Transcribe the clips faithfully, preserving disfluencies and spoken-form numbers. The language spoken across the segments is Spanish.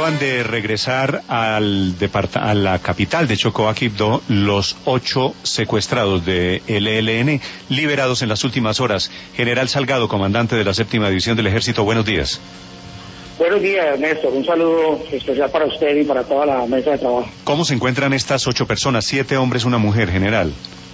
Acaban de regresar al depart- a la capital de Chocó, a Quibdó, los ocho secuestrados de el E L N, liberados en las últimas horas. General Salgado, comandante de la séptima división del Ejército, buenos días. Buenos días, Néstor. Un saludo especial para usted y para toda la mesa de trabajo. ¿Cómo se encuentran estas ocho personas? Siete hombres, una mujer, general.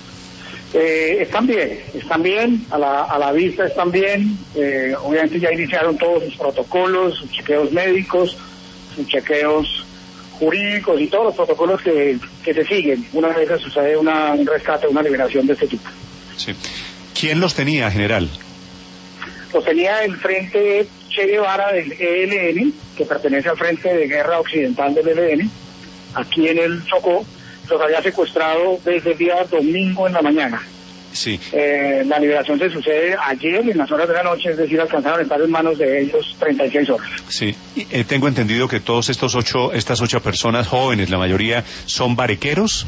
Eh, están bien, están bien, a la, a la vista están bien. Eh, obviamente ya iniciaron todos sus protocolos, sus chequeos médicos, sus chequeos jurídicos y todos los protocolos que, que se siguen una vez que sucede una, un rescate, una liberación de este tipo. Sí. ¿Quién los tenía, general? Los tenía el Frente Che Guevara del E L N, que pertenece al Frente de Guerra Occidental del E L N, aquí en el Chocó. Los había secuestrado desde el día domingo en la mañana. Sí. Eh, la liberación se sucede ayer en las horas de la noche, es decir, alcanzaron a estar en manos de ellos treinta y seis horas. Sí, eh, tengo entendido que todos estos ocho, estas ocho personas jóvenes, la mayoría, son barequeros.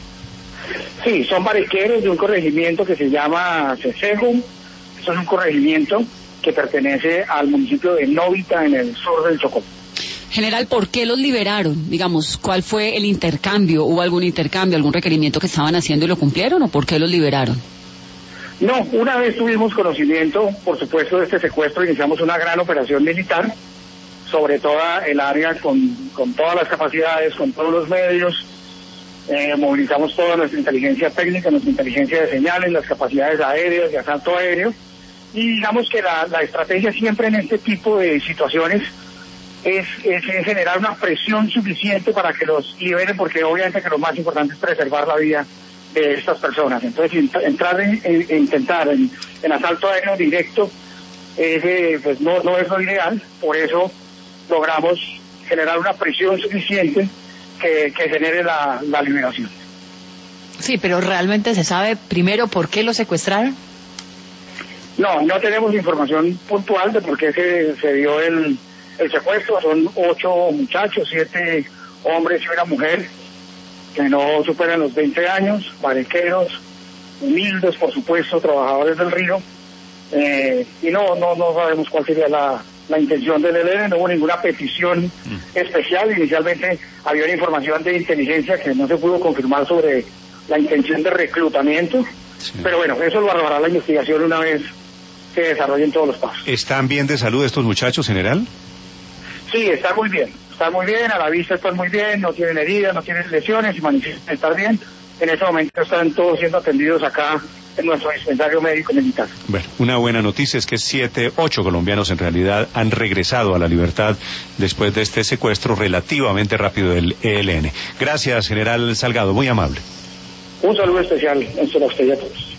Sí, son barequeros de un corregimiento que se llama Cecejo. Eso es un corregimiento que pertenece al municipio de Novita, en el sur del Chocó. General, ¿por qué los liberaron? Digamos, ¿cuál fue el intercambio? ¿Hubo algún intercambio, algún requerimiento que estaban haciendo y lo cumplieron o por qué los liberaron? No, una vez tuvimos conocimiento, por supuesto, de este secuestro, iniciamos una gran operación militar sobre toda el área con, con todas las capacidades, con todos los medios. Eh, movilizamos toda nuestra inteligencia técnica, nuestra inteligencia de señales, las capacidades aéreas, de asalto aéreo. Y digamos que la, la estrategia siempre en este tipo de situaciones Es, es generar una presión suficiente para que los liberen, porque obviamente que lo más importante es preservar la vida de estas personas. Entonces, entrar en, en, en intentar en, en asalto aéreo directo es, eh, pues no, no es lo ideal. Por eso logramos generar una presión suficiente que, que genere la, la liberación. Sí, pero ¿realmente se sabe primero por qué los secuestraron? No, no tenemos información puntual de por qué se, se dio el El secuestro. Son ocho muchachos, siete hombres y una mujer, que no superan los veinte años, barequeros, humildes, por supuesto, trabajadores del río, eh, y no no no sabemos cuál sería la, la intención del E L N. No hubo ninguna petición mm. especial. Inicialmente había una información de inteligencia que no se pudo confirmar sobre la intención de reclutamiento, sí. Pero bueno, eso lo arrojará la investigación una vez que desarrollen todos los pasos. ¿Están bien de salud estos muchachos, general? Sí, está muy bien, está muy bien, a la vista están muy bien, no tienen heridas, no tienen lesiones y manifiestan estar bien. En este momento están todos siendo atendidos acá en nuestro dispensario médico militar. Bueno, una buena noticia es que siete, ocho colombianos en realidad han regresado a la libertad después de este secuestro relativamente rápido del E L N. Gracias, general Salgado, muy amable. Un saludo especial, a usted y a todos.